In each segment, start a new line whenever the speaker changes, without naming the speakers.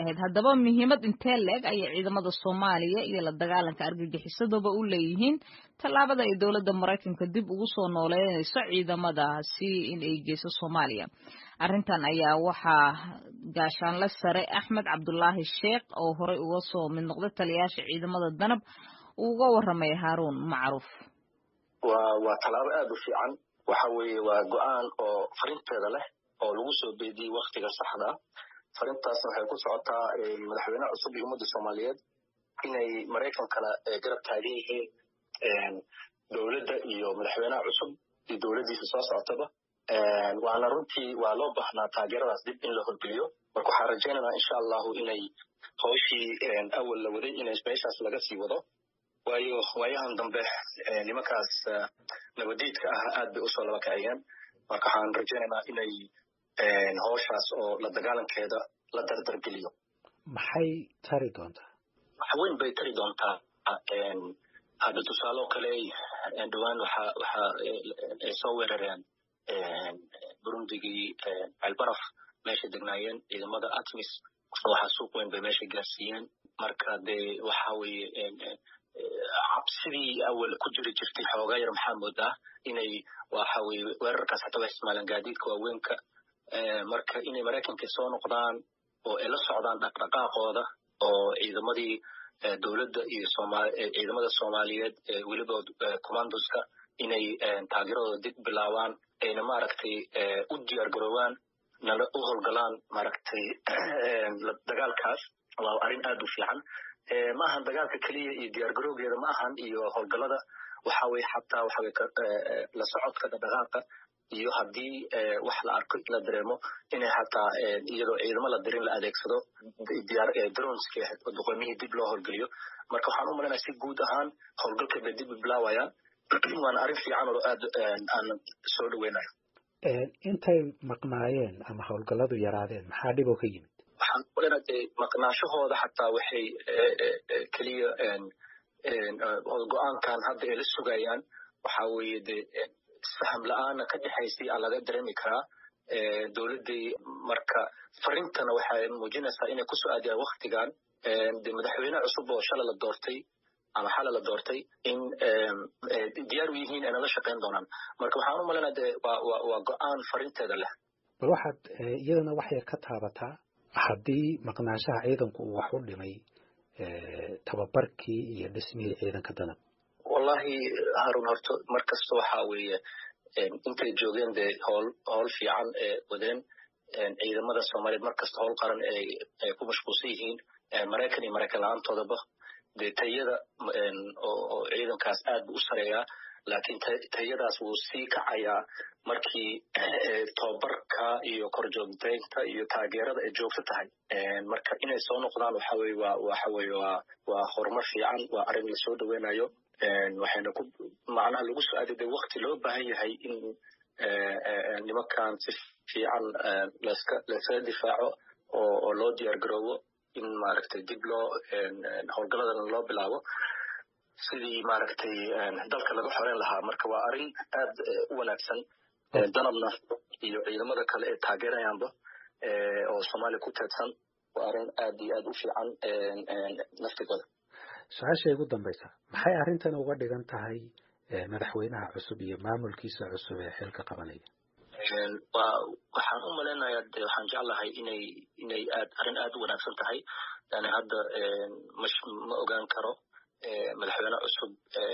ahayd haddaba muhiimad intee leeg ayay ciidamada Soomaaliya iyo la dagaalanka argagixisadooba u leeyihiin tallaabada ay dowladda Mareykanka dib ugu soo nooleynayso ciidamadaasi in ay geyso Soomaaliya arrintan ayaa waxaa gaashaanle sare Axmed Cabdullaahi Sheekh oo horey uga soo mid noqday taliyaasha ciidamada danab uga waramay Haaruun Macruuf
waa talaabo aad u fiican waxa weeye waa go'aan oo farinteeda leh oo lagu soo beediyay waqtiga saxda ah farintaas waxay ku socotaa madaxweynaha cusub ee ummadda Soomaaliyeed inay Mareykankana garab taagan yihiin dowladda iyo madaxweynaha cusub iyo dowladdiisa soo socotaba waana runtii waa loo baahnaa taageeradaas dib in la horgeliyo marka waxaan rajaynaynaa insha allahu inay hawshii awal la waday inay meeshaas laga sii wado waayo waayahan dambe nimankaas nabadiidka ah aad bay usoo laba kacayeen marka waxaan rajaynaynaa inay hawshaas oo la dagaalankeeda la dardargeliyo
maxay tari doontaa
wax weyn bay tari doontaa hadda tusaale oo kale dhawaan waxa ay soo weerareen burundigii albaraf meesha degnaayeen ciidamada atmis waxa suuq weyn bay meesha gaarsiiyeen marka dee waxa weeye cabsidii awal ku jiri jirtay xoogaa yar maxaa moodaa inay waxa weeye weerarkaas hataa waa isticmaalaan gaadiidka waaweynka marka inay Mareykanka soo noqdaan oo ay la socdaan dhaqdhaqaaqooda oo ciidamadii dowladda iyo ciidamada Soomaaliyeed weliba commandoska inay taageeradooda dib bilaabaan ayna maaragtay u diyaar garoobaan nala u howlgalaan maaragtay dagaalkaas waa arrin aad u fiican ma ahan dagaalka kaliya iyo diyaar garowgeeda ma ahan iyo howlgalada waxa weeye xataa waxa weeye la socodka dhaqdhaqaaqa iyo haddii wax la arko la dareemo inay xataa iyadoo ciidamo la dirin la adeegsado diyaar droneski oo duqoomihii dib loo howlgeliyo marka waxaan u maleynayaa si guud ahaan howlgalka bay dib u bilaawayaan waana arrin fiican oo aad aan soo dhaweynayo
intay maqnaayeen ama howlgalladu yaraadeen maxaa dhib oo ka yimid
waxaan u maleynayaa maqnaashahooda xataa waxay keliya go'aankan hadda ay la sugayaan waxa weeye dee isfaham la'aana ka dhexaysay aa laga dareemi karaa dowladdii marka farintana waxay muujinaysaa inay kusoo aadiyaan waktigan dee madaxweyne cusub oo shalay la doortay ama xalay la doortay in diyaar u yihiin inay la shaqayn doonaan marka waxaan u maleynayaa dee waa go'aan farinteeda leh
bal waxaad iyadana wax yar ka taabataa haddii maqnaanshaha ciidanku uu wax u dhimay tababarkii iyo dhismihii ciidanka danab
wallahi Harun horto markasta waxa weeye intay joogeen de howl fiican wadeen ciidamada Soomaaliyeed markasta howl qaran ay ku mashquulsan yihiin Mareykan iyo Mareykan la'aantoodaba de tayada oo ciidankaas aad u sareeyaa laakiin tayadaas wuu sii kacayaa markii tababarka iyo korjoogteynta iyo taageerada ay joogto tahay marka inay soo noqdaan waxa weeye waa horumar fiican waa arrin la soo dhaweynayo waxayna ku macnaha lagu soo aadiday waqti loo baahan yahay in nimankan si fiican layska difaaco oo loo diyaar garoobo in maaragtay dib loo howlgaladana loo bilaabo sidii maaragtay dalka laga xoreyn lahaa marka waa arrin aad u wanaagsan danabna iyo ciidamada kale ee taageerayaanba oo Soomaaliya ku teedsan waa arrin aad iyo aad u fiican naftigooda
su-aasha ugu dambaysa maxay arrintan uga dhigan tahay madaxweynaha cusub iyo maamulkiisa cusub ee xilka qabanaya
waxaan u maleynayaa waxaan jeclahay inay arrin aad u wanaagsan tahay yani hadda ma ogaan karo madaxweyne cusub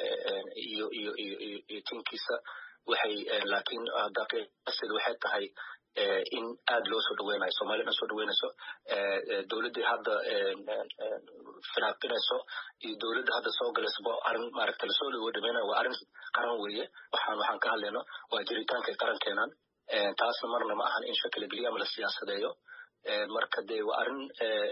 iyo tiimkiisa waxay laakiin daqiiqadeedu waxay tahay in aad loo soo dhaweynayo Soomaaliya soo dhaweynayso dowladda hadda firaaqinayso iyo dowladda hadda soo galayso arrin maaragtay la soo dhaweynayo waa arrin qaran weeye waxaan ka hadlayno waa jiritaanka qarankeenan taasna marna ma ahan in shakil geliya ama la siyaasadeeyo marka dee waa arrin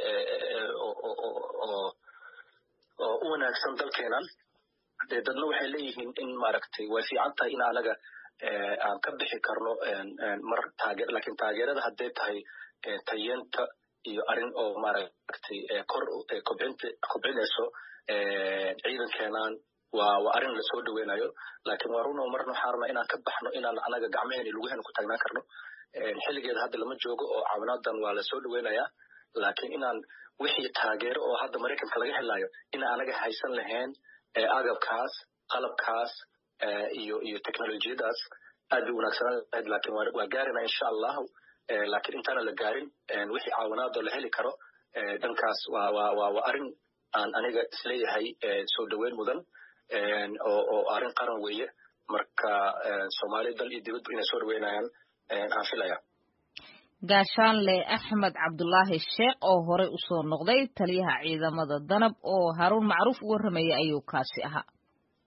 oo u wanaagsan dalkeenan dadna waxay leeyihiin in maaragtay way fiican tahay in anaga aan ka bixi karno mar taageer laakiin taageerada hadday tahay tayenta iyo arrin oo maaragtay kor kobcinayso ciidankeenan waa arrin la soo dhaweynayo laakiin waa run oo marna waxaan rabnaa inaan ka baxno inaan anaga gacmaheena lugaheena ku taagnaan karno xilligeeda hadda lama joogo oo caawinaadan waa la soo dhaweynayaa laakiin inaan wixii taageero oo hadda maraykanka laga helayo in anaga haysan lahayn agabkaas qalabkaas iyo teknolojiyadaas aad bay wanaagsanaan lahayd laakiin waa gaarina insha allahu laakiin intaana la gaarin wixii caawinaadoo la heli karo dhankaas waa arrin aan aniga isleeyahay soo dhaweyn mudan oo arrin qaran weeye marka soomaaliya dal iyo dibadba inay soo dhaweynayaan aan filaya
gaashaanle axmed cabdulaahi sheekh oo horey usoo noqday taliyaha ciidamada danab oo haruun macruuf u warramaya ayuu kaasi ahaa